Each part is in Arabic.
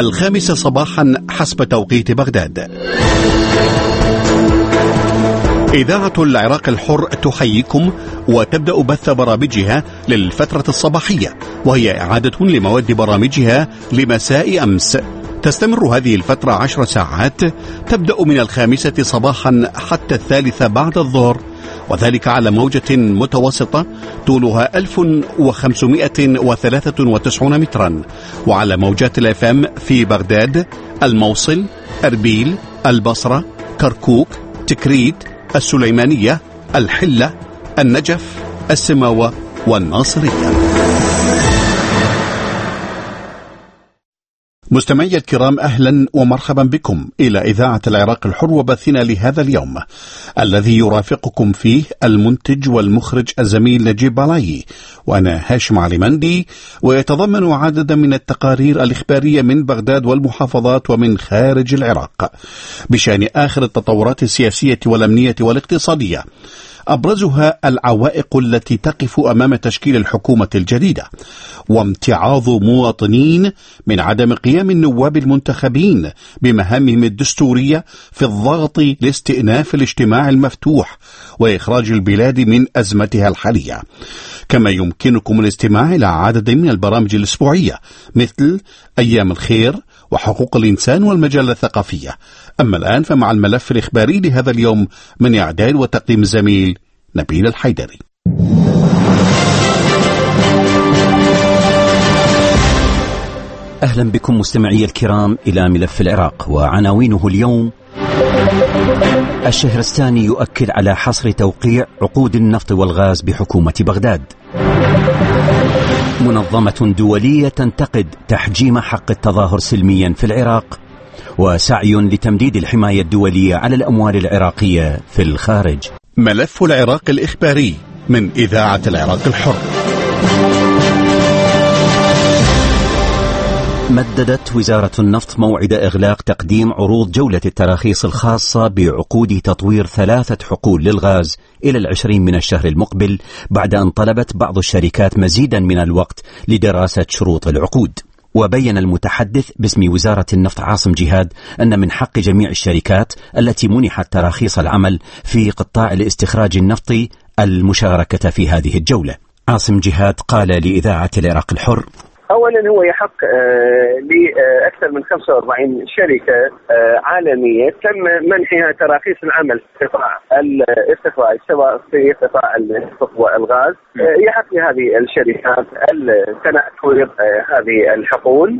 الخامسة صباحا حسب توقيت بغداد. إذاعة العراق الحر تحييكم وتبدأ بث برامجها للفترة الصباحية، وهي إعادة لمواد برامجها لمساء أمس. تستمر هذه الفترة 10 ساعات، تبدأ من 5 صباحا حتى 3 بعد الظهر، وذلك على موجة متوسطة طولها 1593 مترا، وعلى موجات الFM في بغداد، الموصل، أربيل، البصرة، كركوك، تكريت، السليمانية، الحلة، النجف، السماوة والناصرية. مستمعي الكرام، أهلا ومرحبا بكم إلى إذاعة العراق الحر وبثنا لهذا اليوم الذي يرافقكم فيه المنتج والمخرج الزميل نجيب بالاي، وأنا هاشم علي مندي، ويتضمن عددا من التقارير الإخبارية من بغداد والمحافظات ومن خارج العراق بشأن آخر التطورات السياسية والأمنية والاقتصادية، أبرزها العوائق التي تقف أمام تشكيل الحكومة الجديدة، وامتعاض مواطنين من عدم قيام النواب المنتخبين بمهامهم الدستورية في الضغط لاستئناف الاجتماع المفتوح وإخراج البلاد من أزمتها الحالية. كما يمكنكم الاستماع إلى عدد من البرامج الأسبوعية مثل أيام الخير وحقوق الإنسان والمجلة الثقافية. أما الآن فمع الملف الإخباري لهذا اليوم من إعداد وتقديم الزميل نبيل الحيدري. أهلا بكم مستمعي الكرام إلى ملف العراق، وعناوينه اليوم: الشهرستاني يؤكد على حصر توقيع عقود النفط والغاز بحكومة بغداد. منظمة دولية تنتقد تحجيم حق التظاهر سلميا في العراق، وسعي لتمديد الحماية الدولية على الأموال العراقية في الخارج. ملف العراق الإخباري من إذاعة العراق الحر. مددت وزارة النفط موعد إغلاق تقديم عروض جولة التراخيص الخاصة بعقود تطوير 3 حقول للغاز إلى 20 من الشهر المقبل، بعد أن طلبت بعض الشركات مزيدا من الوقت لدراسة شروط العقود. وبين المتحدث باسم وزارة النفط عاصم جهاد أن من حق جميع الشركات التي منحت تراخيص العمل في قطاع الاستخراج النفطي المشاركة في هذه الجولة. عاصم جهاد قال لإذاعة العراق الحر: أولا هو يحق لأكثر من 45 شركة عالمية تم منحها تراخيص العمل في قطاع الاستخراج سواء في قطاع النفط والغاز. يحق لهذه الشركات تناول هذه الحقول،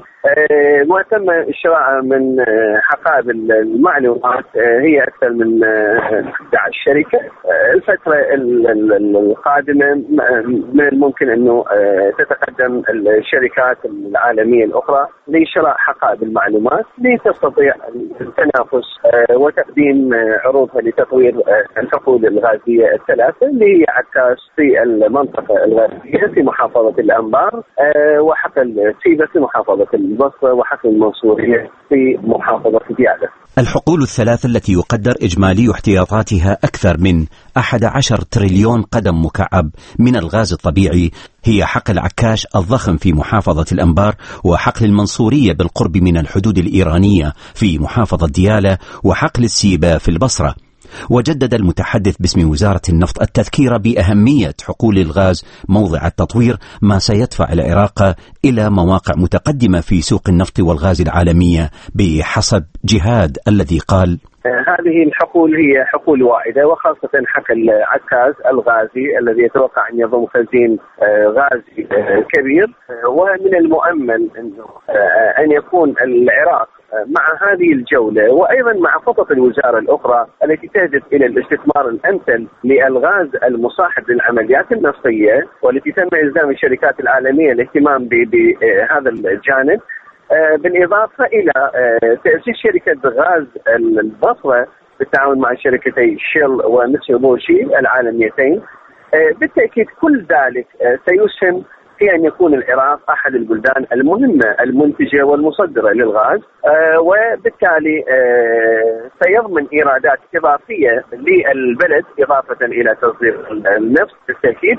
وتم الشراء من حقائب المعلومات هي أكثر من 11 شركة. الفترة القادمة من الممكن أنه تتقدم الشركات العالمية الأخرى لشراء حقائب المعلومات لتستطيع التنافس وتقديم عروضها لتطوير الحقول الغازية ال3 اللي هي عكاز في المنطقة الغازية في محافظة الأنبار، وحقل سيبة في محافظة البصرة، وحقل المنصورية في محافظة ديالى. الحقول ال3 التي يقدر إجمالي احتياطاتها أكثر من 11 تريليون قدم مكعب من الغاز الطبيعي هي حقل عكاش الضخم في محافظة الأنبار، وحقل المنصورية بالقرب من الحدود الإيرانية في محافظة ديالى، وحقل السيبة في البصرة. وجدد المتحدث باسم وزارة النفط التذكير بأهمية حقول الغاز موضع التطوير، ما سيدفع العراق إلى مواقع متقدمة في سوق النفط والغاز العالمية بحسب جهاد الذي قال: هذه الحقول هي حقول واعدة، وخاصة حقل عكاز الغازي الذي يتوقع أن يضم خزين غازي كبير، ومن المؤمن أن يكون العراق مع هذه الجولة وأيضا مع خطط الوزارة الأخرى التي تهدف إلى الاستثمار الأمثل للغاز المصاحب للعمليات النفطية، والتي تم إلزام الشركات العالمية الاهتمام بهذا الجانب، بالإضافة إلى تأسيس شركة غاز البصرة بالتعاون مع شركتي شيل وميتسوبيشي العالميتين. بالتأكيد كل ذلك سيسهم في أن يكون العراق أحد البلدان المهمة المنتجة والمصدرة للغاز، وبالتالي سيضمن إيرادات إضافية للبلد إضافة إلى تصدير النفط بالتأكيد،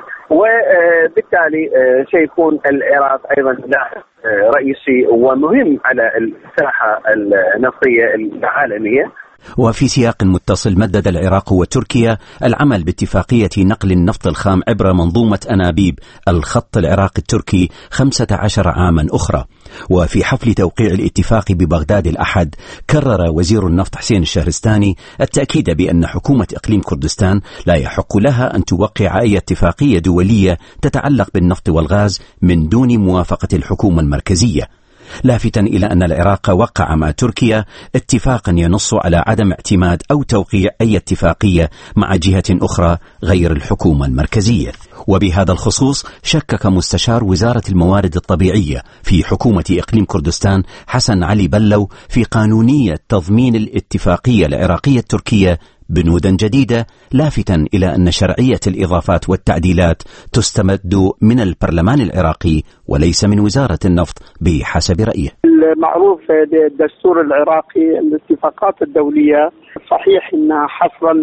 وبالتالي سيكون العراق أيضا لاعب رئيسي ومهم على الساحة النفطية العالمية. وفي سياق متصل مدد العراق وتركيا العمل باتفاقية نقل النفط الخام عبر منظومة أنابيب الخط العراقي التركي 15 عاما أخرى. وفي حفل توقيع الاتفاق ببغداد الأحد كرر وزير النفط حسين الشهرستاني التأكيد بأن حكومة إقليم كردستان لا يحق لها أن توقع أي اتفاقية دولية تتعلق بالنفط والغاز من دون موافقة الحكومة المركزية، لافتا إلى أن العراق وقع مع تركيا اتفاقا ينص على عدم اعتماد أو توقيع أي اتفاقية مع جهة أخرى غير الحكومة المركزية. وبهذا الخصوص شكك مستشار وزارة الموارد الطبيعية في حكومة إقليم كردستان حسن علي بلو في قانونية تضمين الاتفاقية العراقية التركية بنودا جديدة، لافتا إلى أن شرعية الإضافات والتعديلات تستمد من البرلمان العراقي وليس من وزارة النفط بحسب رأيه. المعروف بالدستور العراقي الاتفاقات الدولية صحيح أنها حصرا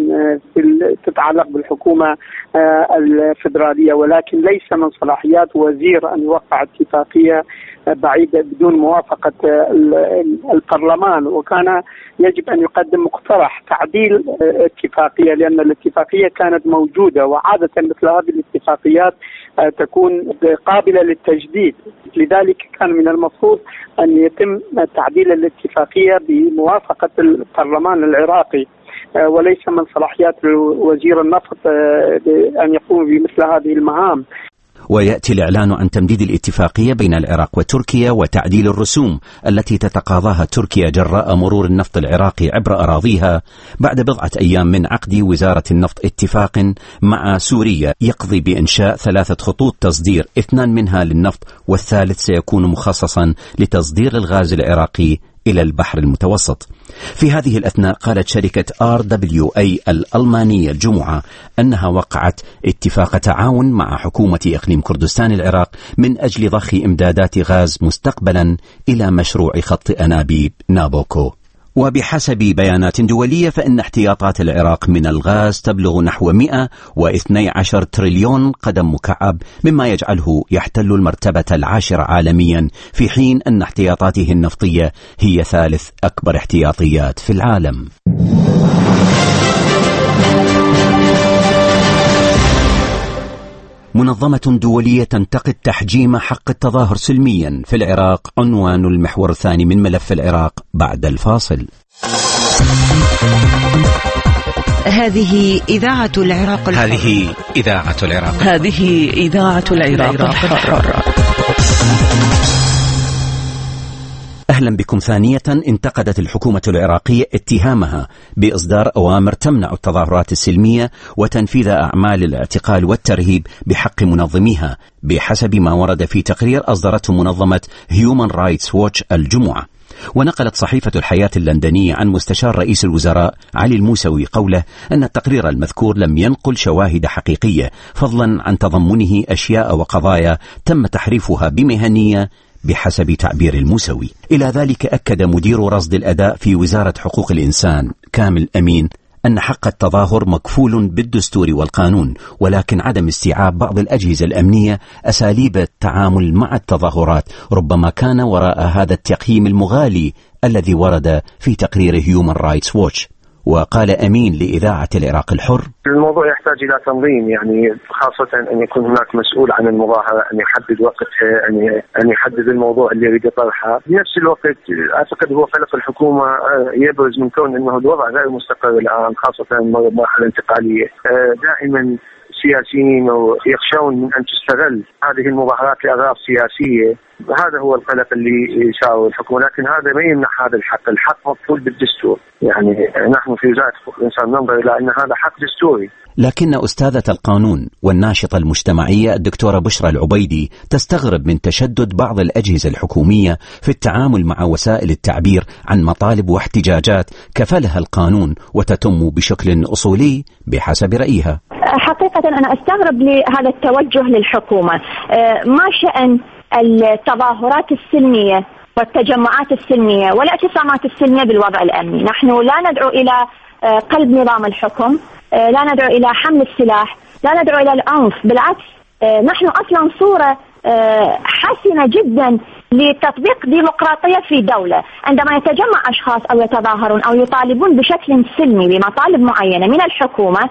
تتعلق بالحكومة الفدرالية، ولكن ليس من صلاحيات وزير أن يوقع اتفاقية بعيدة بدون موافقة البرلمان، وكان يجب أن يقدم مقترح تعديل اتفاقية لأن الاتفاقية كانت موجودة، وعادة مثل هذه الاتفاقيات تكون قابلة للتجديد، لذلك كان من المفروض أن يتم تعديل الاتفاقية بموافقة البرلمان العراقي، وليس من صلاحيات وزير النفط أن يقوم بمثل هذه المهام. ويأتي الإعلان عن تمديد الاتفاقية بين العراق وتركيا وتعديل الرسوم التي تتقاضاها تركيا جراء مرور النفط العراقي عبر أراضيها بعد بضعة أيام من عقد وزارة النفط اتفاق مع سوريا يقضي بإنشاء 3 خطوط تصدير، 2 منها للنفط والثالث سيكون مخصصا لتصدير الغاز العراقي إلى البحر المتوسط. في هذه الأثناء قالت شركة RWA الألمانية الجمعة أنها وقعت اتفاق تعاون مع حكومة إقليم كردستان العراق من أجل ضخ إمدادات غاز مستقبلا إلى مشروع خط أنابيب نابوكو. وبحسب بيانات دولية فإن احتياطات العراق من الغاز تبلغ نحو 112 تريليون قدم مكعب، مما يجعله يحتل المرتبة 10 عالميا، في حين أن احتياطاته النفطية هي 3 أكبر احتياطيات في العالم. منظمة دولية تنتقد تحجيم حق التظاهر سلميا في العراق، عنوان المحور الثاني من ملف العراق بعد الفاصل. هذه إذاعة العراق الحر. هذه إذاعة العراق. هذه إذاعة العراق الحر. أهلا بكم ثانية. انتقدت الحكومة العراقية اتهامها بإصدار أوامر تمنع التظاهرات السلمية وتنفيذ أعمال الاعتقال والترهيب بحق منظميها، بحسب ما ورد في تقرير أصدرته منظمة Human Rights Watch الجمعة. ونقلت صحيفة الحياة اللندنية عن مستشار رئيس الوزراء علي الموسوي قوله أن التقرير المذكور لم ينقل شواهد حقيقية، فضلا عن تضمنه أشياء وقضايا تم تحريفها بمهنية بحسب تعبير الموسوي. إلى ذلك أكد مدير رصد الأداء في وزارة حقوق الإنسان كامل أمين أن حق التظاهر مكفول بالدستور والقانون، ولكن عدم استيعاب بعض الأجهزة الأمنية أساليب التعامل مع التظاهرات ربما كان وراء هذا التقييم المغالي الذي ورد في تقرير Human Rights Watch. وقال أمين لإذاعة العراق الحر: الموضوع يحتاج إلى تنظيم، يعني خاصة أن يكون هناك مسؤول عن المظاهرة، أن يحدد وقتها، أن يحدد الموضوع اللي يريد يطرحه. بنفس الوقت أعتقد هو قلق الحكومة يبرز من كون أنه الوضع غير مستقر الآن، خاصة المرحلة الانتقالية. دائما السياسيين يخشون من أن تستغل هذه المظاهرات لأغراض سياسية، هذا هو القلق اللي يساوي الحكومة، لكن هذا ما يمنع هذا الحق مكفول بالدستور. يعني نحن في وزارة حقوق الإنسان ننظر إلى أن هذا حق دستوري. لكن أستاذة القانون والناشطة المجتمعية الدكتورة بشرى العبيدي تستغرب من تشدد بعض الأجهزة الحكومية في التعامل مع وسائل التعبير عن مطالب واحتجاجات كفلها القانون وتتم بشكل أصولي بحسب رأيها. حقيقة أنا أستغرب لهذا التوجه للحكومة. ما شأن التظاهرات السلمية والتجمعات السلمية والاعتصامات السلمية بالوضع الأمني؟ نحن لا ندعو إلى قلب نظام الحكم، لا ندعو إلى حمل السلاح، لا ندعو إلى العنف، بالعكس نحن أصلا صورة حسنة جدا لتطبيق ديمقراطية في دولة. عندما يتجمع أشخاص أو يتظاهرون أو يطالبون بشكل سلمي بمطالب معينة من الحكومة،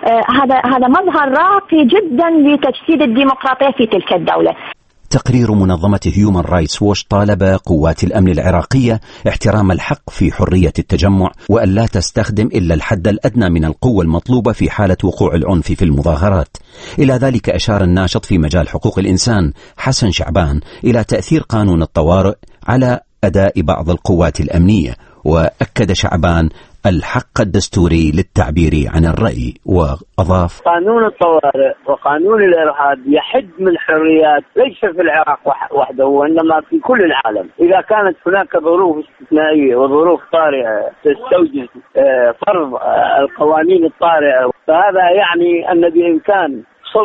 هذا مظهر راقي جدا لتجسيد الديمقراطية في تلك الدولة. تقرير منظمة هيومن رايتس ووتش طالب قوات الأمن العراقية احترام الحق في حرية التجمع وأن لا تستخدم إلا الحد الأدنى من القوة المطلوبة في حالة وقوع العنف في المظاهرات. إلى ذلك أشار الناشط في مجال حقوق الإنسان حسن شعبان إلى تأثير قانون الطوارئ على أداء بعض القوات الأمنية، وأكد شعبان الحق الدستوري للتعبير عن الرأي، وأضاف: قانون الطوارئ وقانون الإرهاب يحد من حريات ليس في العراق وحده وإنما في كل العالم. إذا كانت هناك ظروف استثنائية وظروف طارئة تستوجب فرض القوانين الطارئة، فهذا يعني أن بإمكان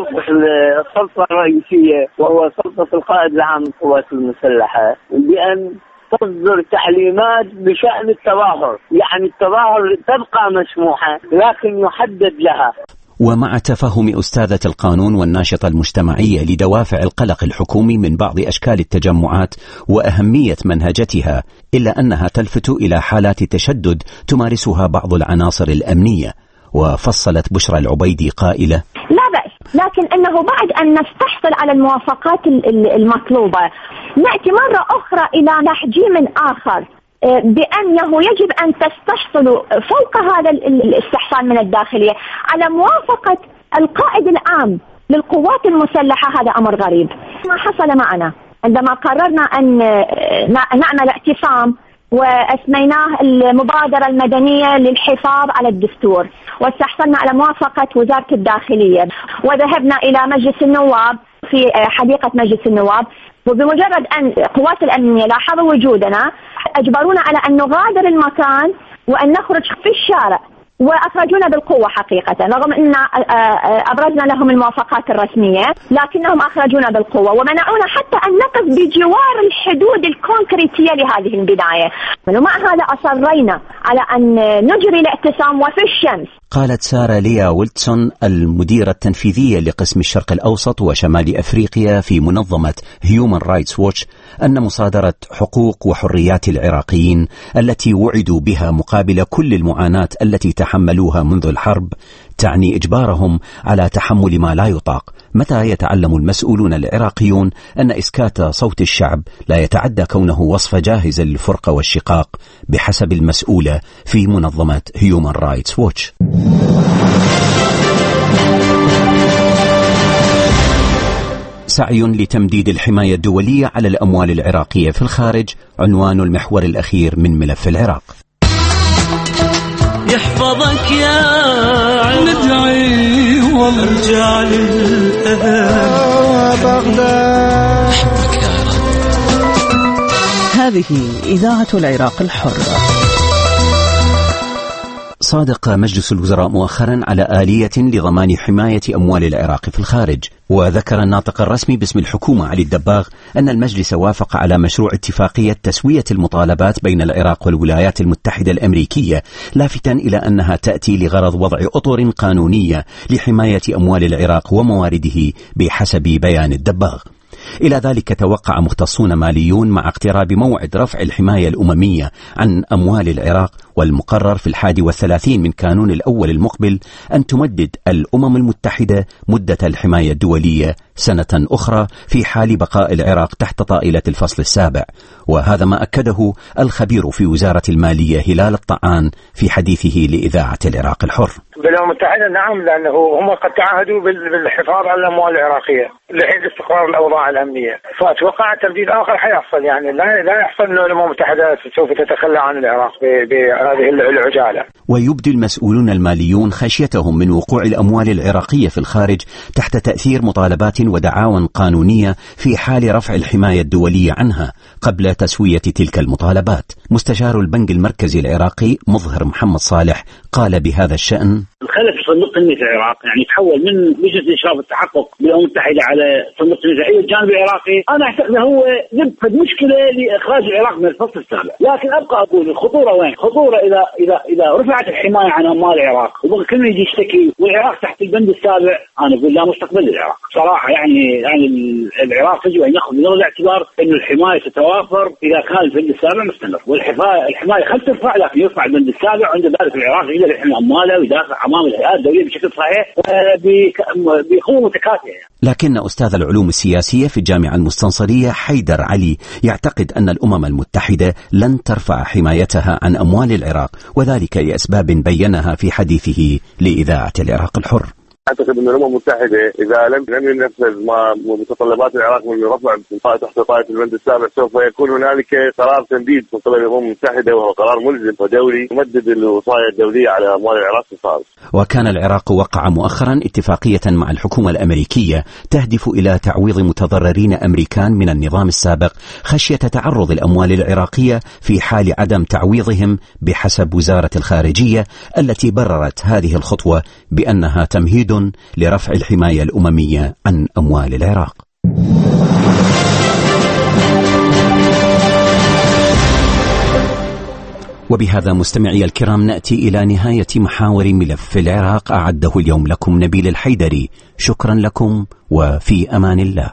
السلطة الرئيسية وهو سلطة القائد العام للقوات المسلحة بأن تصدر تعليمات بشأن التظاهر، يعني التظاهر تبقى مسموحة لكن يحدد لها. ومع تفهم أستاذة القانون والناشطة المجتمعية لدوافع القلق الحكومي من بعض أشكال التجمعات وأهمية منهجتها، إلا أنها تلفت إلى حالات تشدد تمارسها بعض العناصر الأمنية. وفصلت بشرى العبيدي قائلة: لا بأس، لكن أنه بعد أن نستحصل على الموافقات المطلوبة نأتي مرة أخرى إلى تحجيم آخر بأنه يجب أن تستحصلوا فوق هذا الاستحصال من الداخلية على موافقة القائد العام للقوات المسلحة. هذا أمر غريب. ما حصل معنا عندما قررنا أن نعمل اعتصام وأسميناه المبادرة المدنية للحفاظ على الدستور، واستحصلنا على موافقة وزارة الداخلية، وذهبنا إلى مجلس النواب في حديقة مجلس النواب، وبمجرد أن قوات الأمنية لاحظوا وجودنا أجبرونا على أن نغادر المكان وأن نخرج في الشارع، وأخرجونا بالقوة حقيقة، رغم أن أبرزنا لهم الموافقات الرسمية لكنهم أخرجونا بالقوة ومنعونا حتى أن نقف بجوار الحدود الكونكريتية لهذه البداية. ومع هذا أصرينا على أن نجري الاعتصام وفي الشمس. قالت سارة ليا ويلتسون المديرة التنفيذية لقسم الشرق الأوسط وشمال أفريقيا في منظمة هيومن رايتس ووتش أن مصادرة حقوق وحريات العراقيين التي وعدوا بها مقابل كل المعاناة التي تحملوها منذ الحرب تعني إجبارهم على تحمل ما لا يطاق. متى يتعلم المسؤولون العراقيون أن إسكات صوت الشعب لا يتعدى كونه وصفة جاهزة للفرقة والشقاق بحسب المسؤولة في منظمة هيومن رايتس ووتش. سعي لتمديد الحماية الدولية على الأموال العراقية في الخارج عنوان المحور الأخير من ملف العراق. يحفظك يا ندعي وارجع للأهل بغداد. هذه إذاعة العراق الحر. صادق مجلس الوزراء مؤخرا على آلية لضمان حماية أموال العراق في الخارج، وذكر الناطق الرسمي باسم الحكومة علي الدباغ أن المجلس وافق على مشروع اتفاقية تسوية المطالبات بين العراق والولايات المتحدة الأمريكية، لافتا إلى أنها تأتي لغرض وضع أطر قانونية لحماية أموال العراق وموارده بحسب بيان الدباغ. إلى ذلك توقع مختصون ماليون مع اقتراب موعد رفع الحماية الأممية عن أموال العراق والمقرر في 31 من كانون الأول المقبل أن تمدد الأمم المتحدة مدة الحماية الدولية سنة أخرى في حال بقاء العراق تحت طائلة الفصل السابع، وهذا ما أكده الخبير في وزارة المالية هلال الطعان في حديثه لإذاعة العراق الحر. بالأمم المتحدة نعم، لأنه هم قد تعهدوا بالحفاظ على الأموال العراقية لحين استقرار الأوضاع الأمنية، فأتوقع تمديد آخر حيحصل، يعني لا يحصل أن الأمم المتحدة سوف تتخلى عن العراق هذه العجالة. ويبدي المسؤولون الماليون خشيتهم من وقوع الأموال العراقية في الخارج تحت تأثير مطالبات ودعاوى قانونية في حال رفع الحماية الدولية عنها قبل تسوية تلك المطالبات. مستشار البنك المركزي العراقي مظهر محمد صالح قال بهذا الشأن: الخلف في صندوق تنمية العراق يعني تحول من لجنة إشراف التحقق بالأمم المتحدة على صندوق تنمية الجانب العراقي. أنا أعتقد هو نبذ مشكلة لإخراج العراق من الفصل السابع، لكن أبقى أقول الخطورة وين؟ خطورة إذا رفعت الحماية عن أموال العراق وبقى كل يجي يشتكي والعراق تحت البند السابع، أنا أقول لا مستقبل للعراق صراحة. يعني العراق يجب أن يأخذ بنظر الاعتبار إنه الحماية تتوافر إذا كان البند السابع مستمر، والحماية خلف ترفع لكن يرفع البند السابع، عند ذلك العراق يقدر يحمي أمواله ويدافع أمام الهيئات الدولية بشكل صحيح بقوة متكافئة. لكن أستاذ العلوم السياسية في الجامعة المستنصرية حيدر علي يعتقد أن الأمم المتحدة لن ترفع حمايتها عن أموال العراق، وذلك لأسباب بينها في حديثه لإذاعة العراق الحر. أعتقد أن الأمم المتحدة إذا لم ينفذ ما متطلبات العراق من رفع تحت طائفة البند السابع سوف يكون هنالك قرار تمديد من قبل الأمم المتحدة، وهو قرار ملزم ودولي يمدد الوصايا الدولية على أموال العراق في الخارج. وكان العراق وقع مؤخرا اتفاقية مع الحكومة الأمريكية تهدف إلى تعويض متضررين أمريكان من النظام السابق خشية تعرض الأموال العراقية في حال عدم تعويضهم، بحسب وزارة الخارجية التي بررت هذه الخطوة بأنها تمهيد لرفع الحماية الأممية عن أموال العراق. وبهذا مستمعي الكرام نأتي إلى نهاية محاور ملف العراق أعده اليوم لكم نبيل الحيدري. شكرا لكم وفي أمان الله.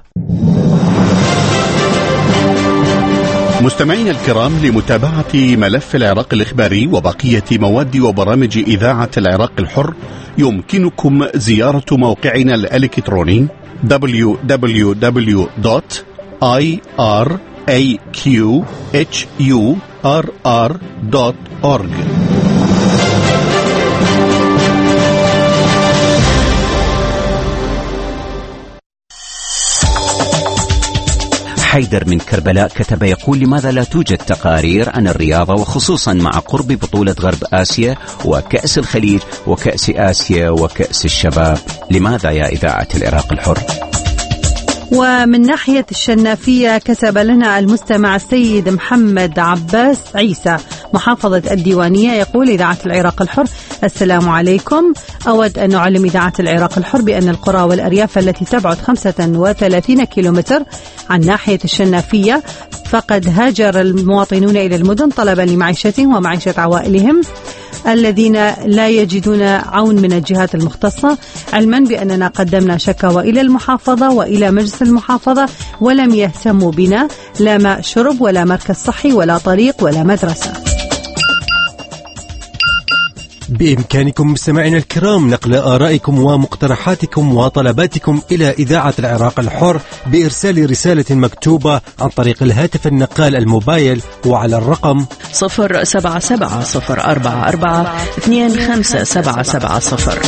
مستمعينا الكرام، لمتابعة ملف العراق الإخباري وبقية مواد وبرامج إذاعة العراق الحر يمكنكم زيارة موقعنا الإلكتروني www.iraqhurr.org. حيدر من كربلاء كتب يقول: لماذا لا توجد تقارير عن الرياضة، وخصوصا مع قرب بطولة غرب آسيا وكأس الخليج وكأس آسيا وكأس الشباب؟ لماذا يا إذاعة العراق الحر؟ ومن ناحية الشنافية كتب لنا المستمع السيد محمد عباس عيسى محافظة الديوانية، يقول: إذاعة العراق الحر، السلام عليكم. أود أن أعلم إذاعة العراق الحر بأن القرى والأرياف التي تبعد 35 كيلومتر عن ناحية الشنافية فقد هاجر المواطنون إلى المدن طلبا لمعيشتهم ومعيشة عوائلهم الذين لا يجدون عون من الجهات المختصة، علما بأننا قدمنا شكاوى إلى المحافظة وإلى مجلس المحافظة ولم يهتموا بنا، لا ماء شرب ولا مركز صحي ولا طريق ولا مدرسة. بإمكانكم مستمعينا الكرام نقل آرائكم ومقترحاتكم وطلباتكم إلى إذاعة العراق الحر بإرسال رسالة مكتوبة عن طريق الهاتف النقال الموبايل وعلى الرقم 077-044-25770.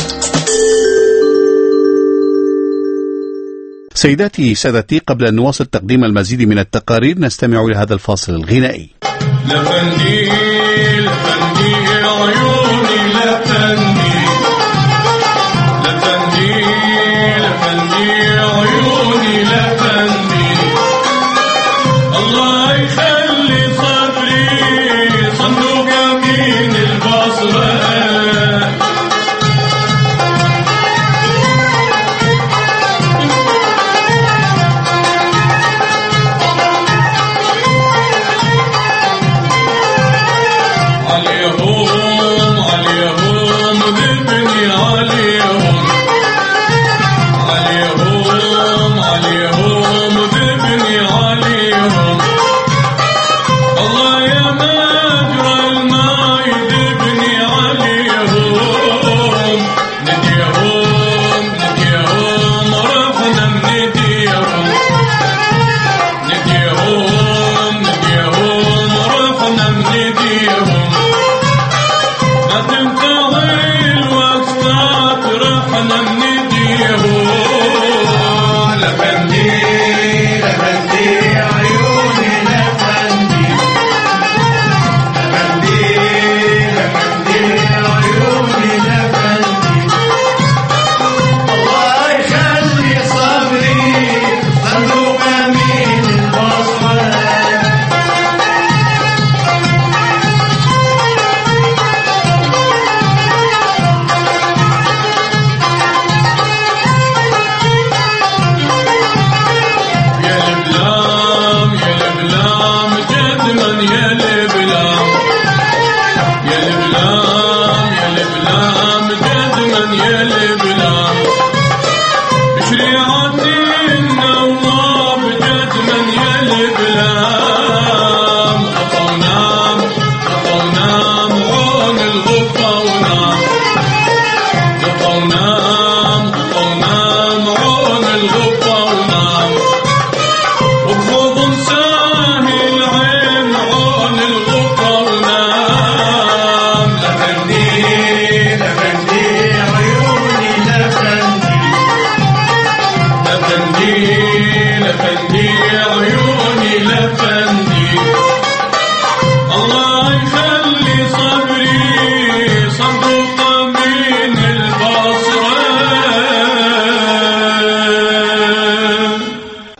سيداتي سادتي، قبل أن نواصل تقديم المزيد من التقارير نستمع إلى هذا الفاصل الغنائي. لفندي لفندي عيوني لفندي لفندي لفندي عيوني لفندي، الله يخلي صدري صندوق يمين البصرة. علي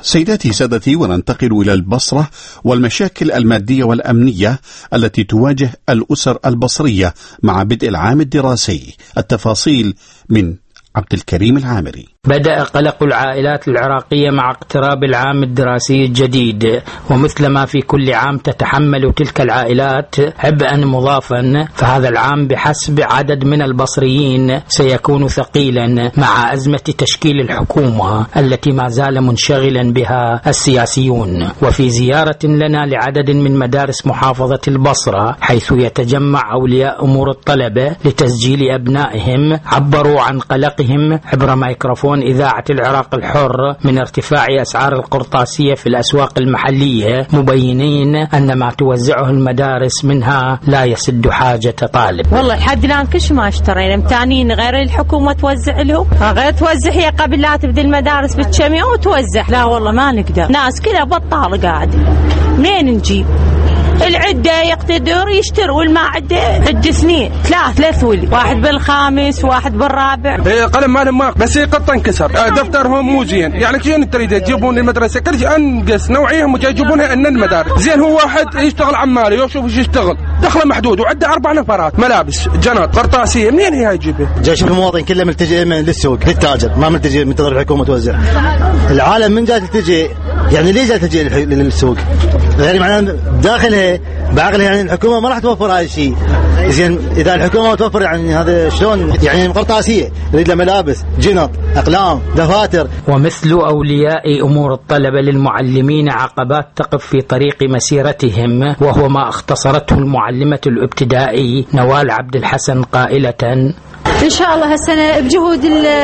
سيداتي سادتي، وننتقل إلى البصرة والمشاكل المادية والأمنية التي تواجه الأسر البصرية مع بدء العام الدراسي. التفاصيل من عبد الكريم العامري. بدأ قلق العائلات العراقية مع اقتراب العام الدراسي الجديد، ومثلما في كل عام تتحمل تلك العائلات عبئا مضافا، فهذا العام بحسب عدد من البصريين سيكون ثقيلا مع أزمة تشكيل الحكومة التي ما زال منشغلا بها السياسيون. وفي زيارة لنا لعدد من مدارس محافظة البصرة حيث يتجمع أولياء أمور الطلبة لتسجيل أبنائهم، عبروا عن قلقهم عبر ميكروفون إذاعة العراق الحر من ارتفاع أسعار القرطاسية في الأسواق المحلية، مبينين أن ما توزعه المدارس منها لا يسد حاجة طالب. والله لحد الآن كل ما اشترينا متانين غير الحكومة توزع لهم، غير توزع هي قبل لا تبدأ المدارس بالجميع وتوزع. لا والله ما نقدر، ناس كذا بطال قاعد، منين نجيب؟ العدة يقتدر يشتري والما عدة عدة سنين ثلاث ولي، واحد بالخامس واحد بالرابع. قلم مالهم ما بس يقطع انكسر، دفترهم مو زين، يعني شلون تريد تجيبون المدرسة كل شيء انقص نوعيهم وجايبونها ان المدارس زين. هو واحد يشتغل عمالي يشوف ايش يشتغل، دخله محدود وعده 4 نفرات، ملابس جنات قرطاسية، منين هي يجيبها؟ جيش المواطن كله ملتجئ للسوق للتاجر، ما ملتجئ منتظر الحكومة توزع. العالم من جاي تلتجئ، يعني ليه جاي تلتجئ للسوق؟ غير معناه داخلها بعقلها يعني الحكومة ما راح توفر هذا الشيء. زين إذا الحكومة توفر يعني هذا شلون؟ يعني قرطاسية يريد له ملابس، جنط، أقلام، دفاتر. ومثل أولياء أمور الطلبة للمعلمين عقبات تقف في طريق مسيرتهم، وهو ما اختصرته المعلمة الابتدائي نوال عبد الحسن قائلة: إن شاء الله هالسنة بجهود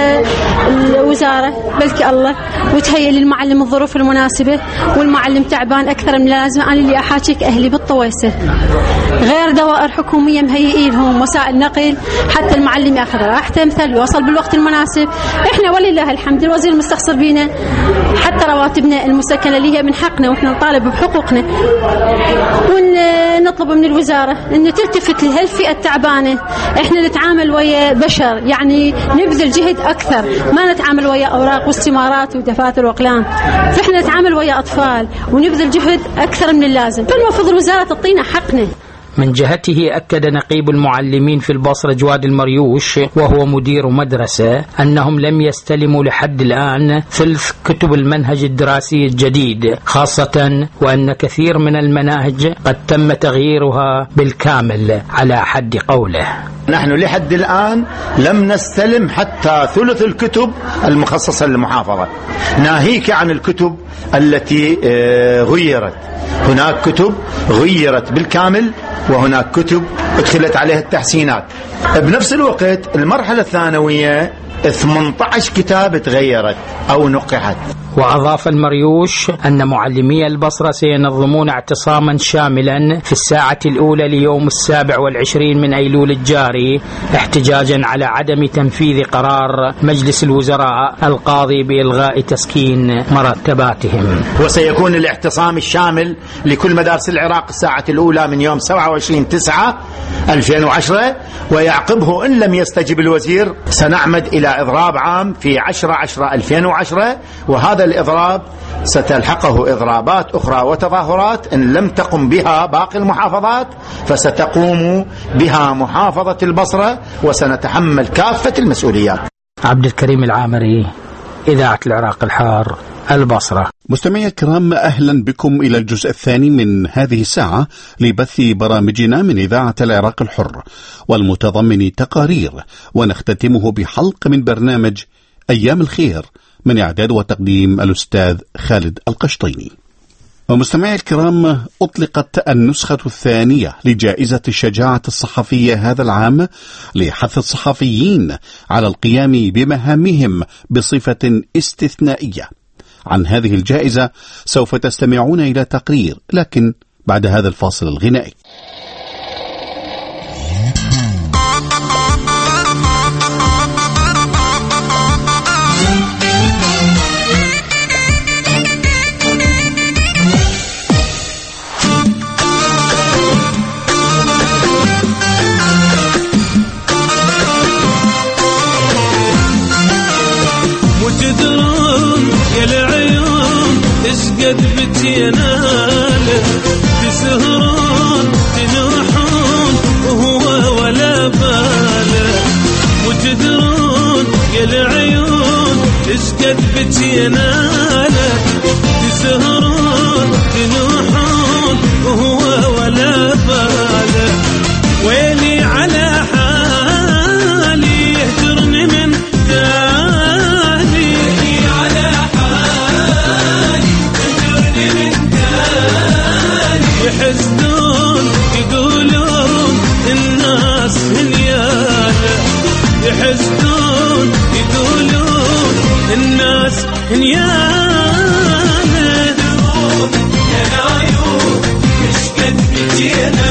الوزارة بلكي الله وتهيئ للمعلم الظروف المناسبة، والمعلم تعبان أكثر من اللازم. أنا اللي أحاكيك أهلي بالطويسة غير دوائر حكومية مهيئين لهم وسائل نقل حتى المعلم يأخذ راحته مثل يوصل بالوقت المناسب. إحنا ولله الحمد الوزير مستخسر بينا، حتى رواتبنا المسكنة اللي هي من حقنا وإحنا نطالب بحقوقنا، ونطلب من الوزارة إنه تلتفت لهالفئة التعبانة. إحنا نتعامل ويا بشر، يعني نبذل جهد أكثر، ما نتعامل ويا أوراق واستمارات ودفاتر وأقلام، فإحنا نتعامل ويا أطفال ونبذل جهد أكثر من اللازم، فالمفروض الوزارة تعطينا حقنا. من جهته أكد نقيب المعلمين في البصرة جواد المريوش وهو مدير مدرسة أنهم لم يستلموا لحد الآن ثلث كتب المنهج الدراسي الجديد، خاصة وأن كثير من المناهج قد تم تغييرها بالكامل على حد قوله. نحن لحد الآن لم نستلم حتى ثلث الكتب المخصصة للمحافظة، ناهيك عن الكتب التي غيرت. هناك كتب غيرت بالكامل وهناك كتب ادخلت عليها التحسينات. بنفس الوقت المرحلة الثانوية 18 كتاب تغيرت أو نقحت. وأضاف المريوش أن معلمي البصرة سينظمون اعتصاما شاملا في الساعة الأولى ليوم 27 من أيلول الجاري، احتجاجا على عدم تنفيذ قرار مجلس الوزراء القاضي بإلغاء تسكين مرتباتهم. وسيكون الاعتصام الشامل لكل مدارس العراق الساعة الأولى من يوم 27/9/2010، ويعقبه إن لم يستجب الوزير سنعمد إلى إضراب عام في 10/10/2010، وهذا الإضراب ستلحقه إضرابات أخرى وتظاهرات إن لم تقم بها باقي المحافظات فستقوم بها محافظة البصرة، وسنتحمل كافة المسؤوليات. عبد الكريم العامري، إذاعة العراق الحار، البصرة. مستمعي الكرام، أهلا بكم إلى الجزء الثاني من هذه الساعة لبث برامجنا من إذاعة العراق الحر، والمتضمن تقارير، ونختتمه بحلقة من برنامج أيام الخير من إعداد وتقديم الأستاذ خالد القشطيني. ومستمعي الكرام، أطلقت النسخة الثانية لجائزة الشجاعة الصحفية هذا العام لحث الصحفيين على القيام بمهامهم بصفة استثنائية. عن هذه الجائزة سوف تستمعون إلى تقرير، لكن بعد هذا الفاصل الغنائي. قد بجينا له تسهرون تنوحون وهو ولا باله وتدرون يا العيون ايش قد بجينا له تسهرون تنوحون وهو ولا باله ويلي على حالي يهجرني من دالي على حالي يهجرني من دالي يحسدون يقولون الناس هنياله يحسدون يقولون الناس هنياله يا العيون ايش قد بجينا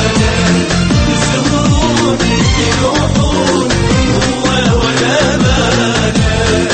يسهرون يروحون هو ولا باله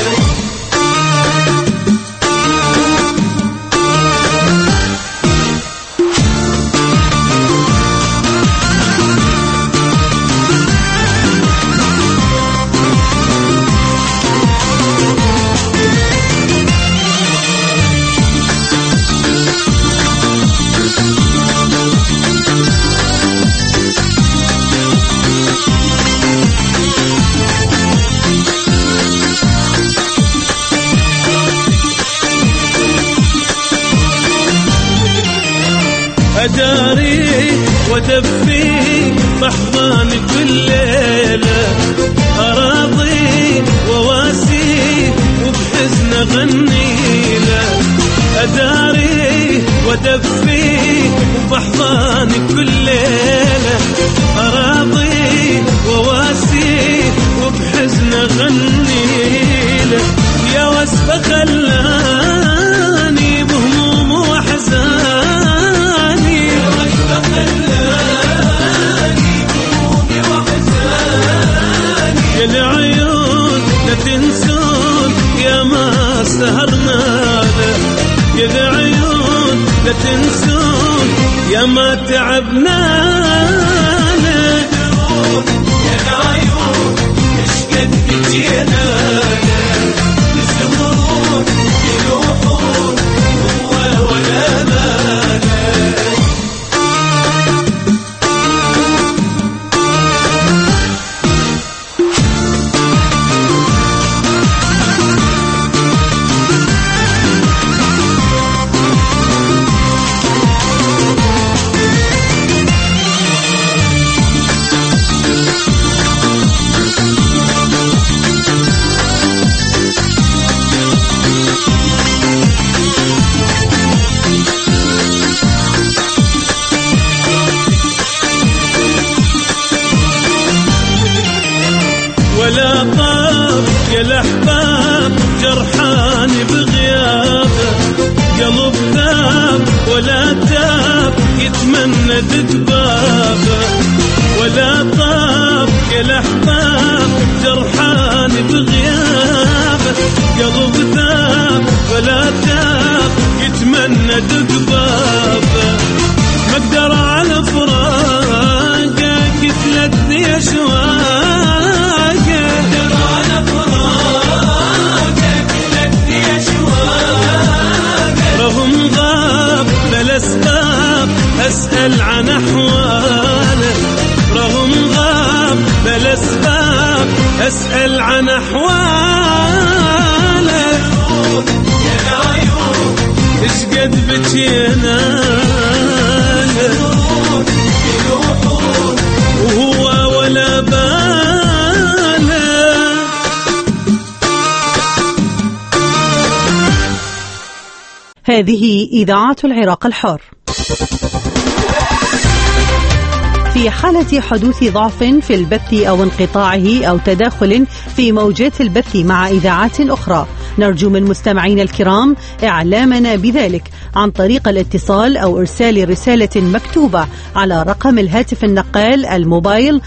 أداري ودفي بحضان كل ليلة أراضي وواسي وبحزن غنيلة أداري ودفي بحضان كل ليلة أراضي وواسي وبحزن غنيلة يا وسبة خلاني بهموم وحزاني يا العيون لا تنسون يا ما سهرنا يا العيون لا تنسون يا ما تعبنا يا العيون ايش قد بجينا يسهرون يروحون هو ولا باله ولا طاب يا الأحباب جرحان بغيابه قلب ثاب ولا تاب يتمنى ذكبابه ولا طاب يا الأحباب جرحان بغيابه قلب ثاب ولا تاب يتمنى ذكبابه ما اقدر على فراقه قتلتني أشواقه رغم غاب بالأسباب أسأل عن أحواله رغم غاب بالأسباب أسأل عن أحواله يا العيون إيش قد بجينا وهو ولا باله. هذه إذاعة العراق الحر. في حالة حدوث ضعف في البث أو انقطاعه أو تداخل في موجات البث مع إذاعات أخرى، نرجو من مستمعين الكرام إعلامنا بذلك عن طريق الاتصال أو إرسال رسالة مكتوبة على رقم الهاتف النقال الموبايل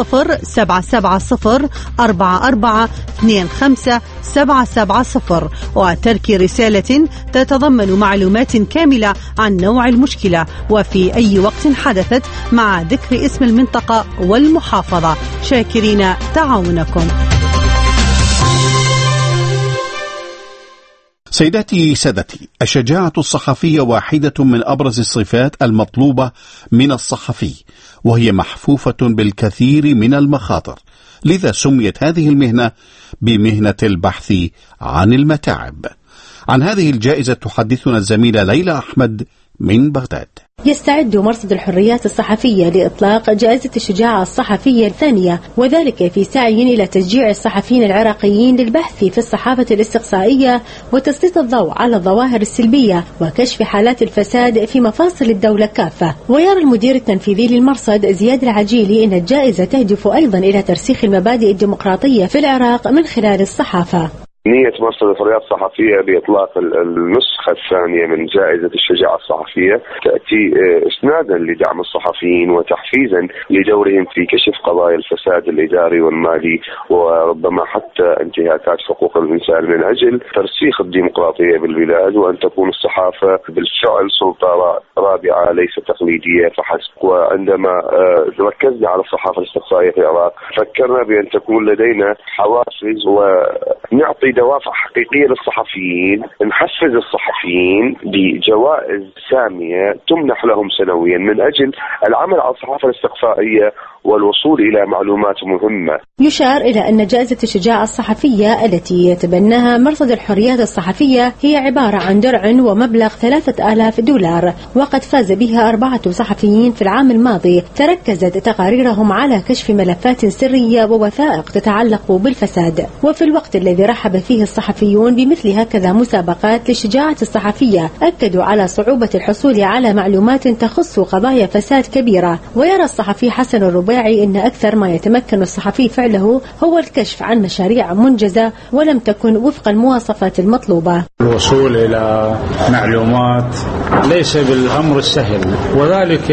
077044257770 وترك رسالة تتضمن معلومات كاملة عن نوع المشكلة وفي أي وقت حدثت مع ذكر اسم المنطقة والمحافظة. شاكرين تعاونكم. سيداتي سادتي، الشجاعة الصحفية واحدة من أبرز الصفات المطلوبة من الصحفي، وهي محفوفة بالكثير من المخاطر، لذا سميت هذه المهنة بمهنة البحث عن المتاعب. عن هذه الجائزة تحدثنا الزميلة ليلى أحمد من بغداد. يستعد مرصد الحريات الصحفية لإطلاق جائزة الشجاعة الصحفية الثانية، وذلك في سعي إلى تشجيع الصحفيين العراقيين للبحث في الصحافة الاستقصائية وتسليط الضوء على الظواهر السلبية وكشف حالات الفساد في مفاصل الدولة كافة. ويرى المدير التنفيذي للمرصد زياد العجيلي أن الجائزة تهدف أيضا إلى ترسيخ المبادئ الديمقراطية في العراق من خلال الصحافة. نية مرصد الحريات الصحفية بإطلاق النسخة الثانية من جائزة الشجاعة الصحفية تأتي إسنادا لدعم الصحفيين وتحفيزا لدورهم في كشف قضايا الفساد الإداري والمالي، وربما حتى انتهاكات حقوق الإنسان، من أجل ترسيخ الديمقراطية بالبلاد، وأن تكون الصحافة بالفعل سلطة رابعة ليست تقليدية فحسب. وعندما ركزنا على الصحافة الاستقصائية في العراق فكرنا بأن تكون لدينا حوافز ونعطي دوافع حقيقية للصحفيين، نحفز الصحفيين بجوائز سامية تمنح لهم سنويا من أجل العمل على الصحافة الاستقصائية والوصول إلى معلومات مهمة. يشار إلى أن جائزة الشجاعة الصحفية التي يتبناها مرصد الحريات الصحفية هي عبارة عن درع ومبلغ 3000 دولار، وقد فاز بها 4 صحفيين في العام الماضي تركزت تقاريرهم على كشف ملفات سرية ووثائق تتعلق بالفساد. وفي الوقت الذي رحب فيه الصحفيون بمثل هكذا مسابقات للشجاعة الصحفية، أكدوا على صعوبة الحصول على معلومات تخص قضايا فساد كبيرة. ويرى الصحفي حسن الرباعي أن أكثر ما يتمكن الصحفي فعله هو الكشف عن مشاريع منجزة ولم تكن وفق المواصفات المطلوبة. الوصول إلى معلومات ليس بالأمر السهل، وذلك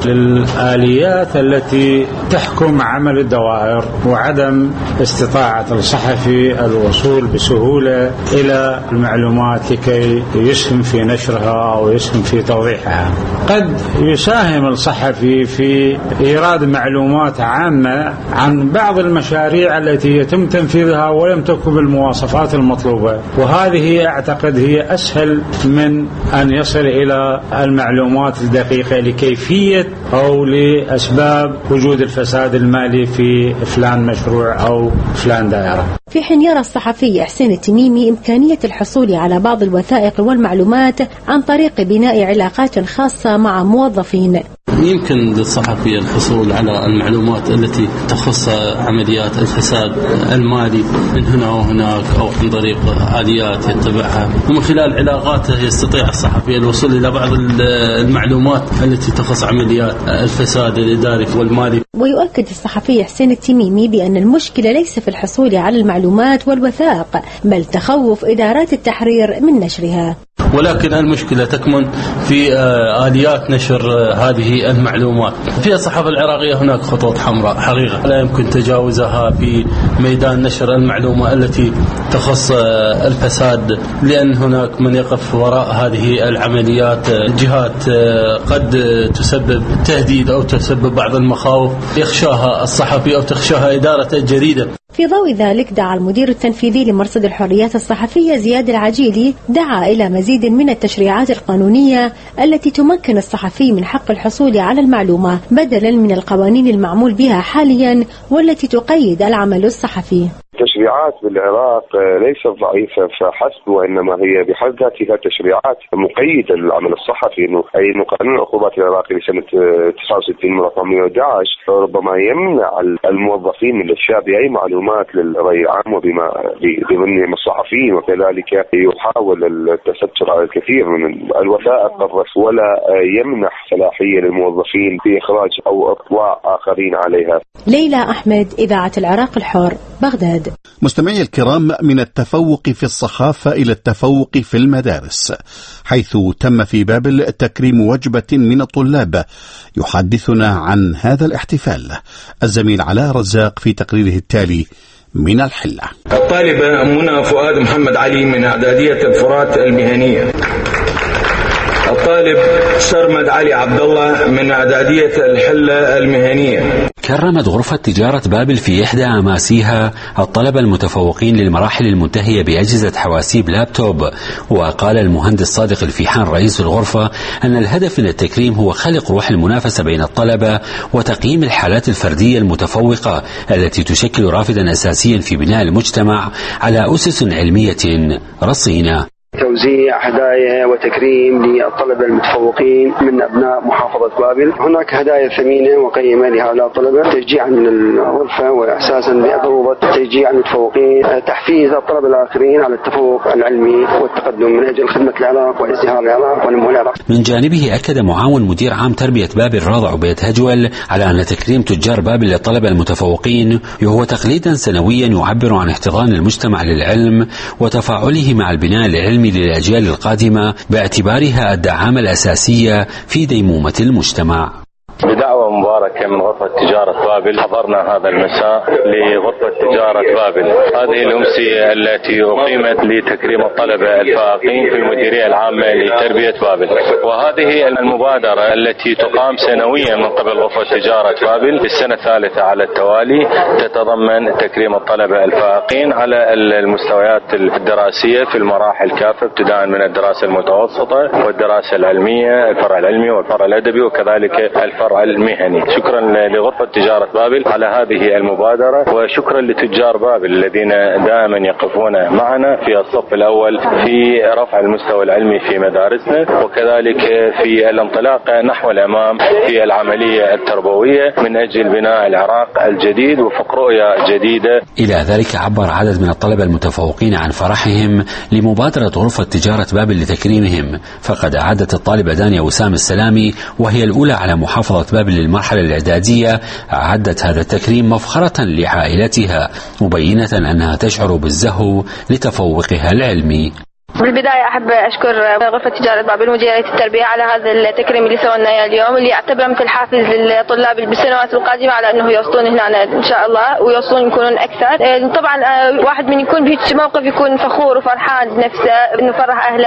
للآليات التي تحكم عمل الدوائر وعدم استطاعة الصحفي الوصول بسهولة إلى المعلومات لكي يسهم في نشرها أو يسهم في توضيحها. قد يساهم الصحفي في إيراد معلومات عامة عن بعض المشاريع التي يتم تنفيذها ولم تكن بالمواصفات المطلوبة، وهذه أعتقد هي أسهل من أن يصل إلى المعلومات الدقيقة لكيفية أو لأسباب وجود الفساد المالي في فلان مشروع أو فلان دائرة. في حين يرى الصحفي حسين التميمي إمكانية الحصول على بعض الوثائق والمعلومات عن طريق بناء علاقات خاصة مع موظفين. يمكن للصحفي الحصول على المعلومات التي تخص عمليات الفساد المالي من هنا وهناك أو عن طريق آليات يتبعها، ومن خلال علاقاته يستطيع الصحفي الوصول إلى بعض المعلومات التي تخص عمليات الفساد الإداري والمالي. ويؤكد الصحفي حسين التميمي بأن المشكلة ليس في الحصول على المعلومات والوثائق، بل تخوف إدارات التحرير من نشرها. ولكن المشكلة تكمن في آليات نشر هذه المعلومات. في الصحافة العراقية هناك خطوط حمراء حقيقة لا يمكن تجاوزها في ميدان نشر المعلومة التي تخص الفساد، لأن هناك من يقف وراء هذه العمليات جهات قد تسبب تهديد أو تسبب بعض المخاوف يخشاها الصحفي أو تخشاها إدارة الجريدة. في ضوء ذلك دعا المدير التنفيذي لمرصد الحريات الصحفية زياد العجيلي إلى مزيد من التشريعات القانونية التي تمكن الصحفي من حق الحصول على المعلومة بدلا من القوانين المعمول بها حاليا والتي تقيد العمل الصحفي. التشريعات بالعراق ليست ضعيفة فحسب، وإنما هي بحد ذاتها تشريعات مقيدة للعمل الصحفي. أي قانون العقوبات العراقي لسنة 69 رقم 111 ربما يمنع الموظفين من الإفشاء بأي معلومات للرأي العام وبما ضمنهم الصحفيين، وكذلك يحاول التستر على الكثير من الوثائق ولا يمنح صلاحية للموظفين في إخراج أو إطلاع آخرين عليها. ليلى أحمد، إذاعة العراق الحر، بغداد. مستمعي الكرام، من التفوق في الصحافة إلى التفوق في المدارس، حيث تم في بابل تكريم وجبة من الطلاب. يحدثنا عن هذا الاحتفال الزميل علاء رزاق في تقريره التالي من الحلة. الطالبة منى فؤاد محمد علي من إعدادية الفرات المهنية. الطالب سرمد علي عبد الله من إعدادية الحلة المهنية. كرمت غرفة تجارة بابل في إحدى أماسيها الطلبة المتفوقين للمراحل المنتهية بأجهزة حواسيب لابتوب. وقال المهندس صادق الفيحان رئيس الغرفة أن الهدف من التكريم هو خلق روح المنافسة بين الطلبة وتقييم الحالات الفردية المتفوقة التي تشكل رافدا أساسيا في بناء المجتمع على أسس علمية رصينة. توزيع هدايا وتكريم للطلبة المتفوقين من أبناء محافظة بابل. هناك هدايا ثمينة وقيمة لهؤلاء الطلبة تشجيعا من الغرفة وإحساسا بضرورة تشجيع المتفوقين، تحفيز الطلبة الآخرين على التفوق العلمي والتقدم من أجل خدمة العراق وازدهار العراق ونمو العراق. من جانبه أكد معاون مدير عام تربية بابل راضع عبيد هجول على أن تكريم تجار بابل للطلبة المتفوقين هو تقليدا سنويا يعبر عن احتضان المجتمع للعلم وتفاعله مع البناء العلمي للأجيال القادمة باعتبارها الدعامة الأساسية في ديمومة المجتمع. بدعوة مباركة من غرفة تجارة بابل حضرنا هذا المساء لغرفة تجارة بابل. هذه الأمسية التي أقيمت لتكريم الطلبة الفائقين في المديرية العامة لتربية بابل، وهذه المبادرة التي تقام سنويا من قبل غرفة تجارة بابل في السنة الثالثة على التوالي تتضمن تكريم الطلبة الفائقين على المستويات الدراسية في المراحل كافة ابتداء من الدراسة المتوسطة والدراسة العلمية، الفرع العلمي والفرع الأدبي وكذلك الفرع المهني. شكرا لغرفة تجارة بابل على هذه المبادرة، وشكرا لتجار بابل الذين دائما يقفون معنا في الصف الأول في رفع المستوى العلمي في مدارسنا وكذلك في الانطلاق نحو الأمام في العملية التربوية من أجل بناء العراق الجديد وفق رؤية جديدة. إلى ذلك عبر عدد من الطلبة المتفوقين عن فرحهم لمبادرة غرفة تجارة بابل لتكريمهم، فقد أعدت الطالبة دانيا وسام السلامي وهي الأولى على محافظة بابل للمرحلة الإعدادية أعدت هذا التكريم مفخرة لعائلتها، مبينة أنها تشعر بالزهو لتفوقها العلمي. بالبداية أحب أشكر غرفة تجارة بابل ومديرية التربية على هذا التكريم اللي سوينا إياه اليوم، اللي أعتبره مثل حافز للطلاب بالسنوات القادمة على أنه يوصلون هنا إن شاء الله ويوصلون يكونون أكثر. طبعا واحد من يكون في موقف يكون فخور وفرحان بنفسه إنه فرح أهله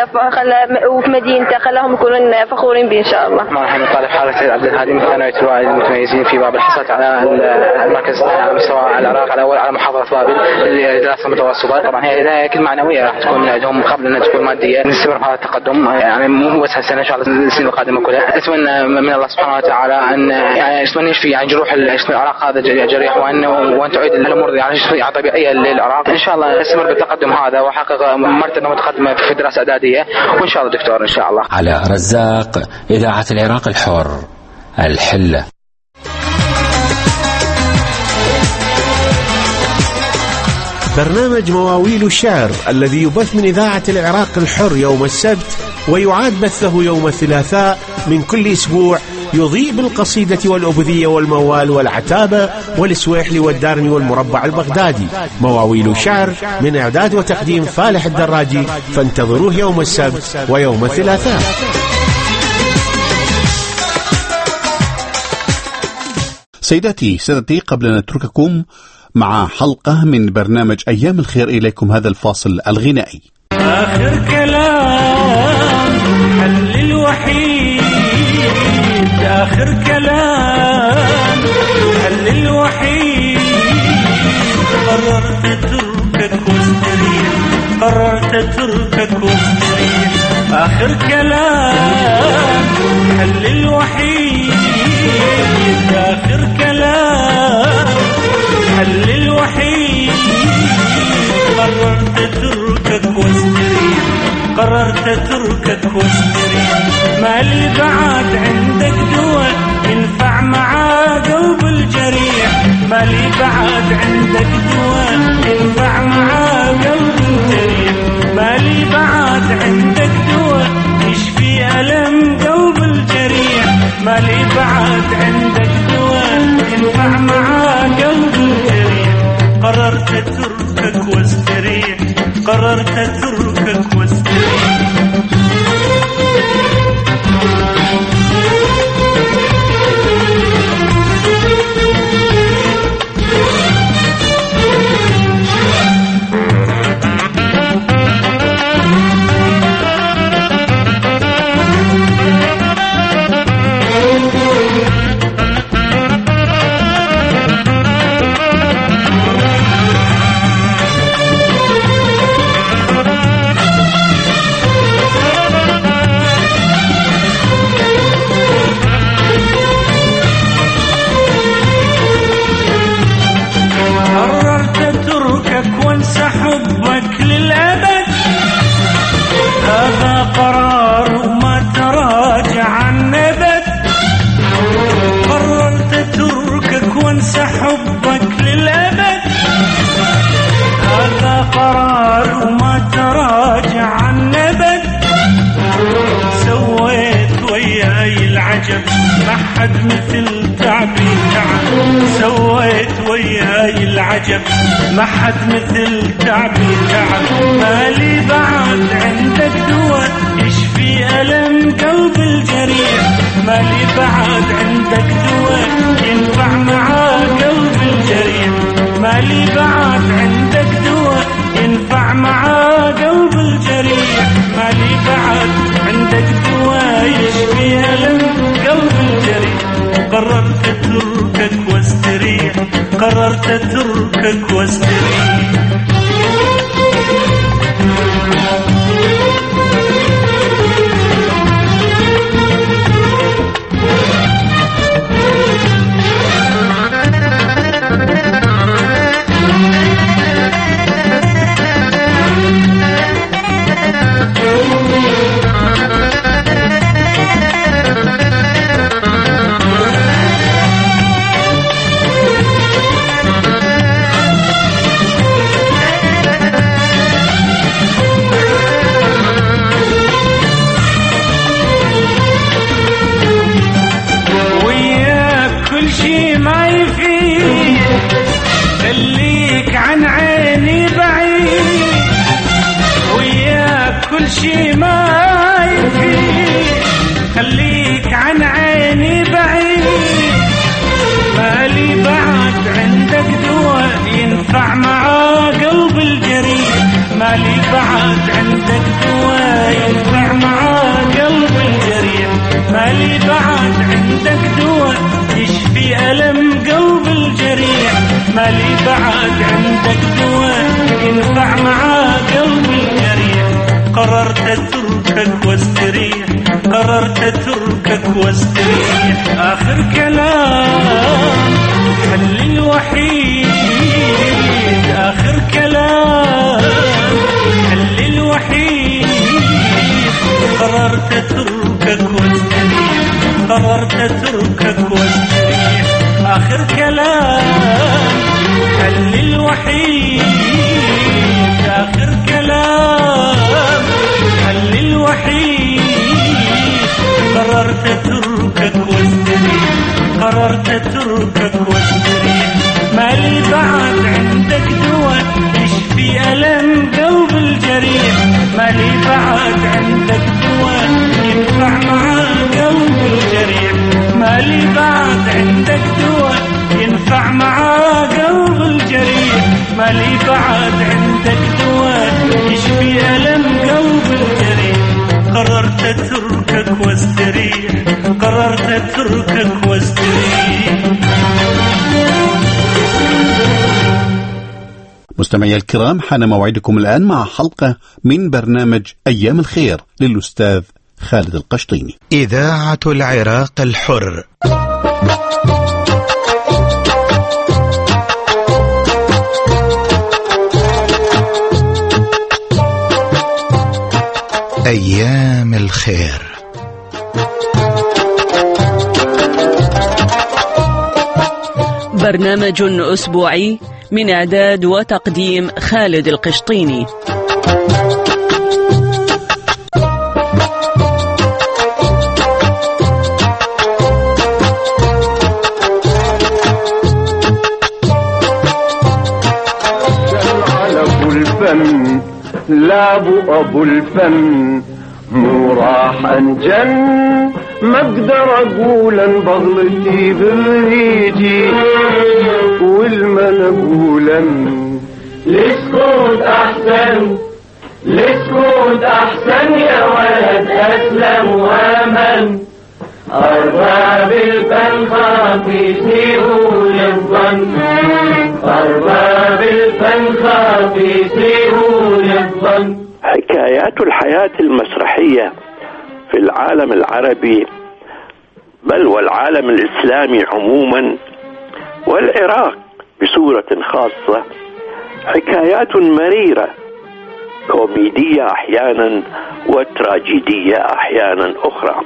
وفي مدينته خلاهم يكونون فخورين به إن شاء الله. مرحبا طالب حالة عبد الهادي من ثانوية الوائل المتميزين في بابل، حصلت على المركز على مستوى العراق الأول على محافظة بابل للدراسة المتوسطة. طبعا هي كل معنوية راح تكون من عندهم قبل أن تكون مادية. نستمر في هذا التقدم، يعني مو بس هالسنة إن شاء الله السنين القادمة كلها. أتمنى من الله سبحانه وتعالى أن يعني يشفي يعني جروح العراق هذا جريح وأن تعيد الأمور يعني طبيعية للعراق. إن شاء الله نستمر بالتقدم هذا وحقق مرتبة متقدمة في الدراسة الإعدادية وإن شاء الله دكتور إن شاء الله. على رزاق، إذاعة العراق الحر، الحلة. برنامج مواويل الشعر الذي يبث من إذاعة العراق الحر يوم السبت ويعاد بثه يوم الثلاثاء من كل أسبوع، يضيء بالقصيدة والأبذية والموال والعتابة والسويحلي والدارمي والمربع البغدادي. مواويل الشعر من إعداد وتقديم فالح الدراجي، فانتظروه يوم السبت ويوم الثلاثاء. سيداتي سادتي، قبل أن نترككم مع حلقة من برنامج أيام الخير إليكم هذا الفاصل الغنائي. آخر كلام حل الوحيد، آخر كلام حل الوحيد، قررت تركك واستريح، قررت تركك واستريح، آخر كلام حل الوحيد، آخر كلام حل الوحيد، قررت تركك واستريح، قررت تركك واستريح، مالي بعد عندك دواء ينفع مع قلب الجريح، مالي بعد عندك دواء ينفع مع قلب الجريح، مالي بعد عندك دواء يشفي ألم قلب الجريح، مالي بعد عندك دواء ينفع مع قلب الجريح، قررت تركك واستريح، قررت تركك واستريح. وياي العجب ما حد مثل تعبي تعب سويت وياي العجب ما حد مثل تعبي تعب مالي بعد عندك دواء يشفي ألم قلب الجريح مالي بعد عندك دواء ينفع مع قلب الجريح مالي بعد عندك دواء ينفع مع قلب الجريح مالي بعد عندك دواء يشفي ألم قلب الجريح قررت اتركك واستريح قررت اتركك واستريح خليك عن عيني بعيد وياك كل شي ما يفيد خليك عن عيني بعيد مالي بعد عندك دواء ينفع مع قلب الجريح مالي بعد عندك دواء ينفع مع قلب الجريح مالي بعد عندك دواء يشفي ألم قلب الجريح مالي بعد عندك دواء ينفع مع قلب الجريح قررت اتركك واستريح قررت اتركك واستريح آخر كلام حل الوحيد آخر كلام حل الوحيد قررت اتركك واستريح قررت اتركك واستريح آخر كلام حل الوحيد آخر كلام حل الوحيد قررت اتركك واستريح قررت اتركك واستريح مالي بعد عندك دواء يشفي ألم قلب الجريح مالي بعد عندك دواء ينفع مع قلب الجريح مالي بعد عندك دواء ينفع مع قلب الجريح مالي بعد عندك دواء يشفي ألم قلب الجريح قررت اتركك واستريح قررت اتركك واستريح. مستمعي الكرام، حان موعدكم الآن مع حلقة من برنامج أيام الخير للأستاذ خالد القشطيني. إذاعة العراق الحر. أيام الخير. برنامج أسبوعي من إعداد وتقديم خالد القشطيني. لابو ابو الفن مو راح انجن، ما اقدر اقول ان بغلتي بريدي والمن اقولا الاسكوت احسن، الاسكوت احسن يا ولد اسلم وامن، ارباب الفن خافي يقول الظن، ارباب الفن خافي يقول الظن. حكايات الحياة المسرحية في العالم العربي بل والعالم الإسلامي عموما والعراق بصورة خاصة حكايات مريرة، كوميدية أحيانا وتراجيدية أحيانا أخرى.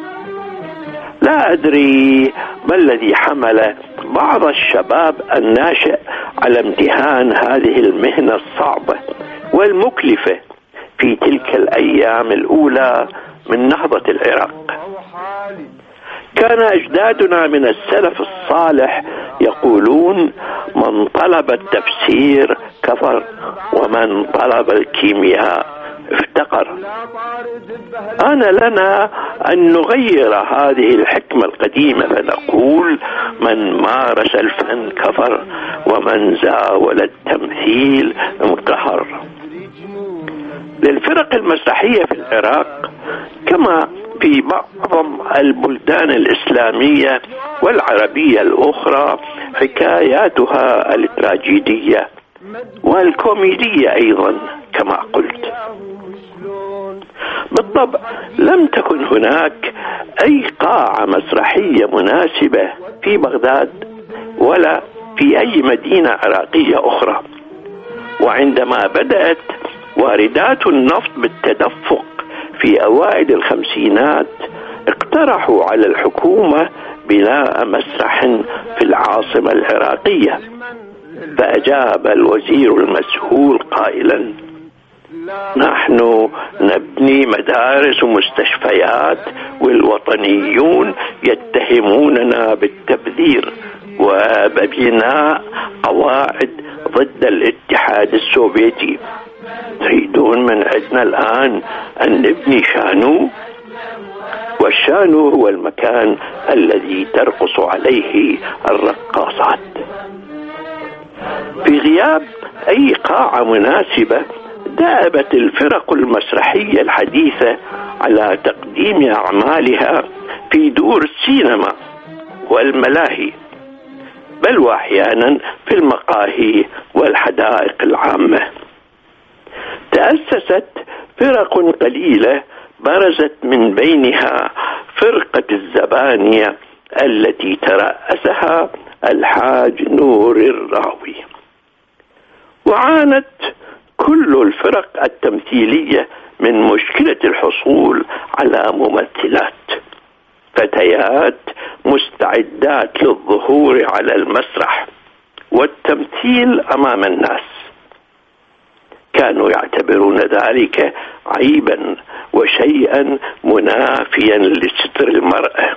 لا أدري ما الذي حمل بعض الشباب الناشئ على امتهان هذه المهنة الصعبة والمكلفة في تلك الأيام الأولى من نهضة العراق. كان أجدادنا من السلف الصالح يقولون: من طلب التفسير كفر، ومن طلب الكيمياء افتقر. آن لنا أن نغير هذه الحكمة القديمة فنقول: من مارس الفن كفر، ومن زاول التمثيل انقهر. للفرق المسرحية في العراق كما في معظم البلدان الإسلامية والعربية الأخرى حكاياتها التراجيدية والكوميدية أيضا كما قلت. بالطبع لم تكن هناك أي قاعة مسرحية مناسبة في بغداد ولا في أي مدينة عراقية أخرى. وعندما بدأت واردات النفط بالتدفق في أوائل الخمسينات اقترحوا على الحكومة بناء مسرح في العاصمة العراقية، فأجاب الوزير المسؤول قائلا: نحن نبني مدارس ومستشفيات والوطنيون يتهموننا بالتبذير وببناء قواعد ضد الاتحاد السوفيتي. تريدون من عندنا الآن أن نبني شانو؟ والشانو هو المكان الذي ترقص عليه الرقاصات. في غياب أي قاعة مناسبة دأبت الفرق المسرحية الحديثة على تقديم أعمالها في دور السينما والملاهي، بل وأحيانا في المقاهي والحدائق العامة. تأسست فرق قليلة برزت من بينها فرقة الزبانية التي ترأسها الحاج نور الراوي. وعانت كل الفرق التمثيلية من مشكلة الحصول على ممثلات، فتيات مستعدات للظهور على المسرح والتمثيل أمام الناس. كانوا يعتبرون ذلك عيبا وشيئا منافيا لستر المرأة.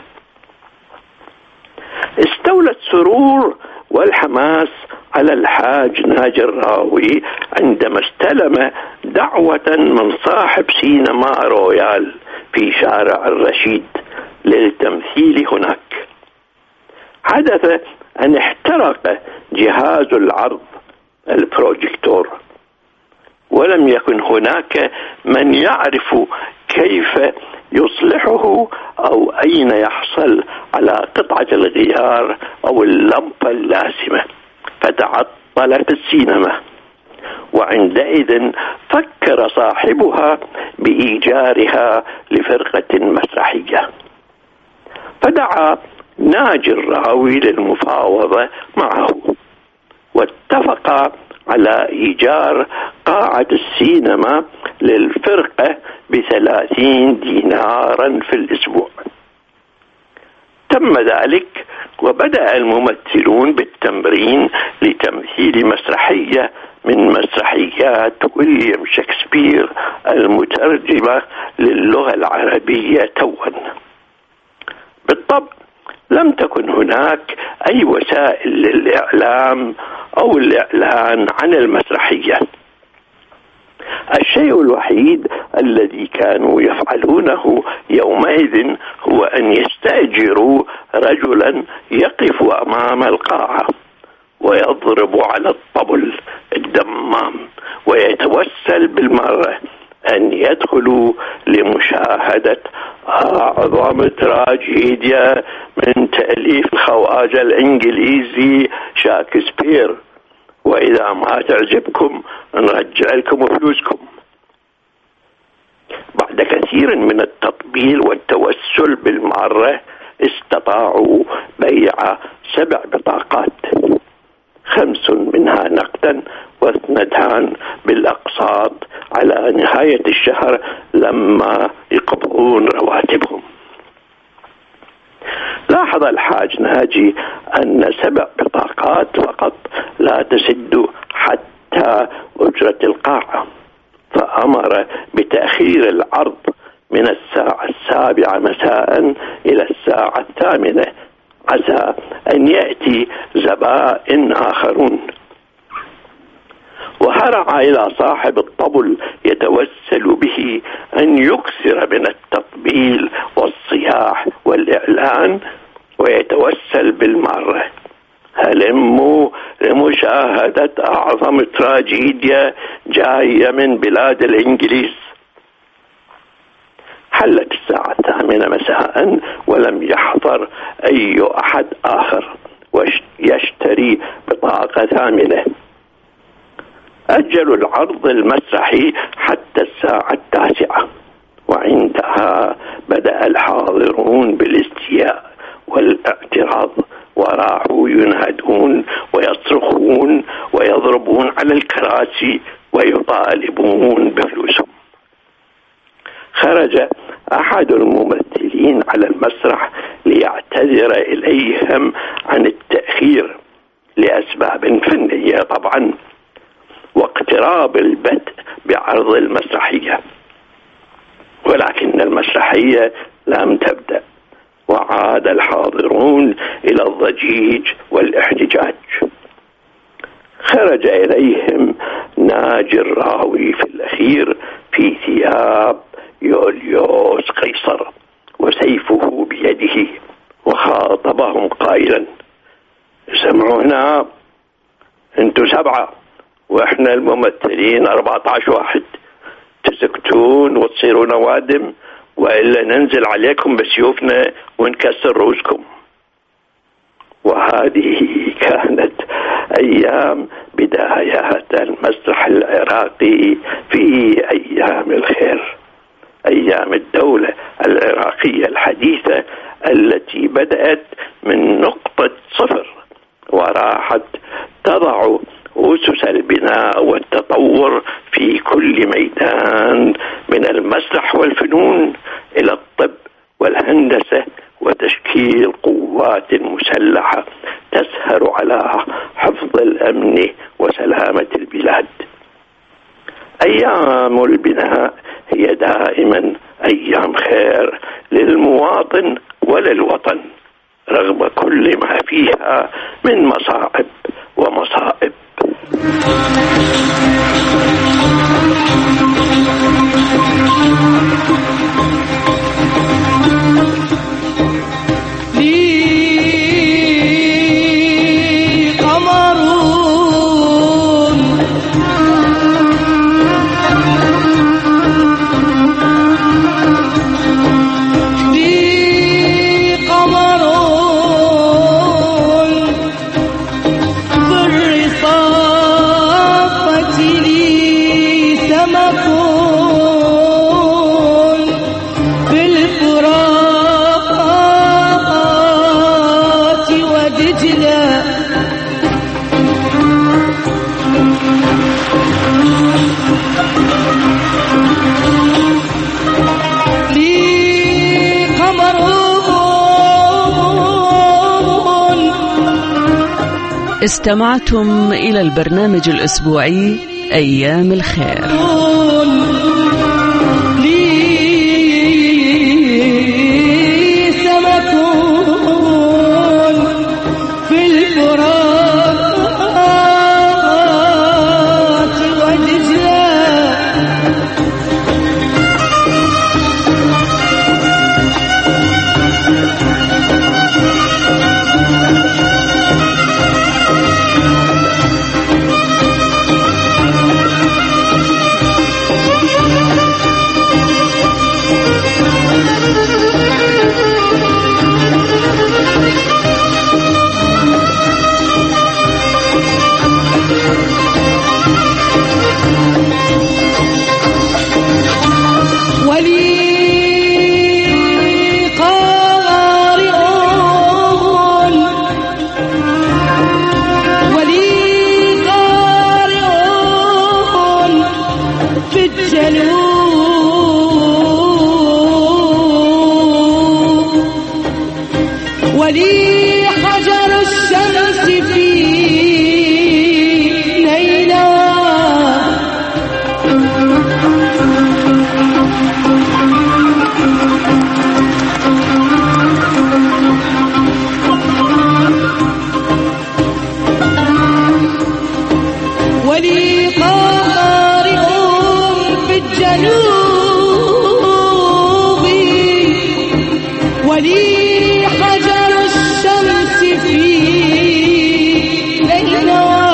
استولى السرور والحماس على الحاج ناجي الراوي عندما استلم دعوة من صاحب سينما رويال في شارع الرشيد للتمثيل هناك. حدث أن احترق جهاز العرض البروجيكتور، ولم يكن هناك من يعرف كيف يصلحه أو أين يحصل على قطعة الغيار أو اللمبة اللازمة، فتعطلت السينما. وعندئذ فكر صاحبها بإيجارها لفرقة مسرحية، فدعا ناجي الراوي للمفاوضة معه، واتفقا على إيجار قاعة السينما للفرقة ب30 دينارا في الأسبوع. تم ذلك، وبدأ الممثلون بالتمرين لتمثيل مسرحية من مسرحيات ويليام شكسبير المترجمة للغة العربية توا. بالطبع لم تكن هناك أي وسائل للإعلام أو الإعلان عن المسرحية. الشيء الوحيد الذي كانوا يفعلونه يومئذ هو أن يستأجروا رجلا يقف أمام القاعة ويضرب على الطبل الدمام ويتوسل بالمرة أن يدخلوا لمشاهدة أعظم تراجيديا من تأليف الخواجة الإنجليزي شكسبير، وإذا ما تعجبكم نرجع لكم فلوسكم. بعد كثير من التطبيل والتوسل بالمرة استطاعوا بيع 7 بطاقات، 5 منها نقدا و2 بالأقساط على نهاية الشهر لما يقبضون رواتبهم. لاحظ الحاج ناجي أن 7 بطاقات فقط لا تسد حتى أجرة القاعة، أمر بتأخير العرض من الساعة 7 مساء إلى الساعة 8 عسى أن يأتي زبائن آخرون. وهرع إلى صاحب الطبل يتوسل به أن يكثر من التطبيل والصياح والإعلان، ويتوسل بالمرة: هلموا لمشاهدة أعظم تراجيديا جاية من بلاد الإنجليز. حلت الساعة 8 مساء ولم يحضر أي أحد آخر ويشتري بطاقة 8. أجلوا العرض المسرحي حتى الساعة 9، وعندها بدأ الحاضرون بالاستياء والاعتراض، وراحوا ينادون ويصرخون ويضربون على الكراسي ويطالبون بفلوسهم. خرج أحد الممثلين على المسرح ليعتذر إليهم عن التأخير لأسباب فنية طبعا، واقتراب البدء بعرض المسرحية، ولكن المسرحية لم تبدأ، وعاد الحاضرون إلى الضجيج والاحتجاج. خرج إليهم ناجي الراوي في الأخير في ثياب يوليوس قيصر وسيفه بيده، وخاطبهم قائلا: سمعونا، انتوا 7 واحنا الممثلين 14 واحد، تسكتون وتصيروا نوادم وإلا ننزل عليكم بسيوفنا ونكسر رؤوسكم. وهذه كانت أيام بدايات المسرح العراقي في أيام الخير، أيام الدولة العراقية الحديثة التي بدأت من نقطة 0 وراحت تضع أسس البناء والتطور في كل ميدان، من المسرح والفنون إلى الطب والهندسة، وتشكيل قوات مسلحة تسهر على حفظ الأمن وسلامة البلاد. أيام البناء هي دائما أيام خير للمواطن وللوطن، رغم كل ما فيها من مصاعب ومصائب. استمعتم إلى البرنامج الأسبوعي أيام الخير. ولي حجر الشمس في ليلة ولي حجر الشمس في ليلها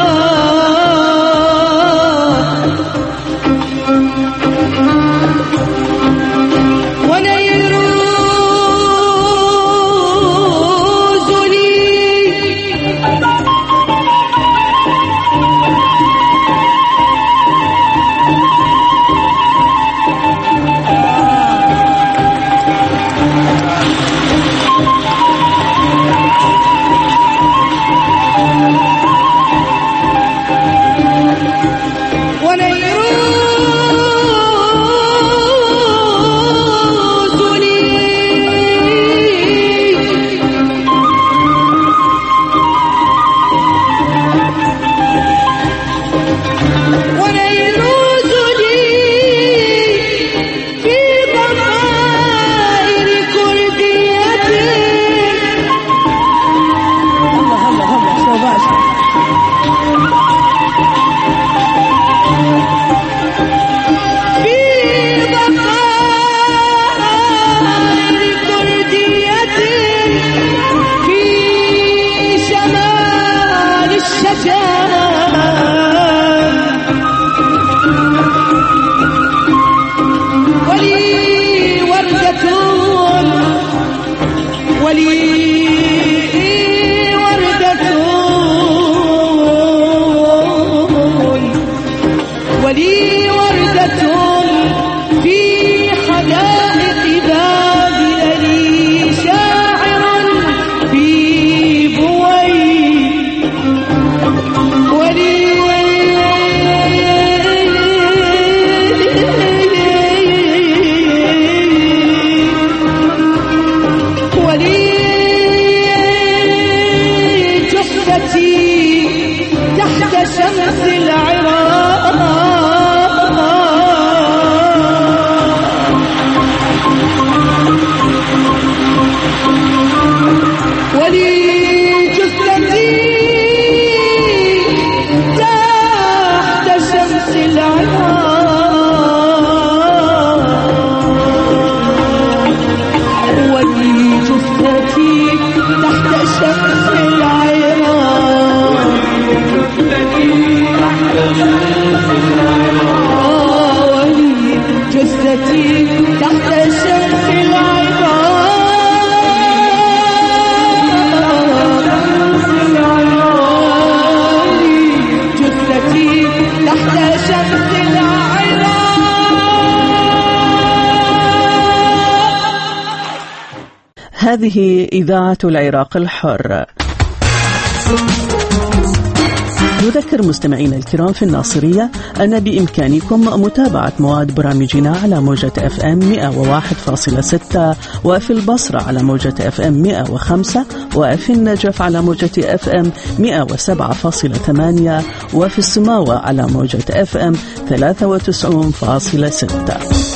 هذه إذاعة العراق الحر. نذكر مستمعينا الكرام في الناصرية أن بإمكانكم متابعة مواد برامجنا على موجة FM 101.6 وفي البصرة على موجة FM 105 وفي النجف على موجة FM 107.8 وفي السماوة على موجة FM 93.6.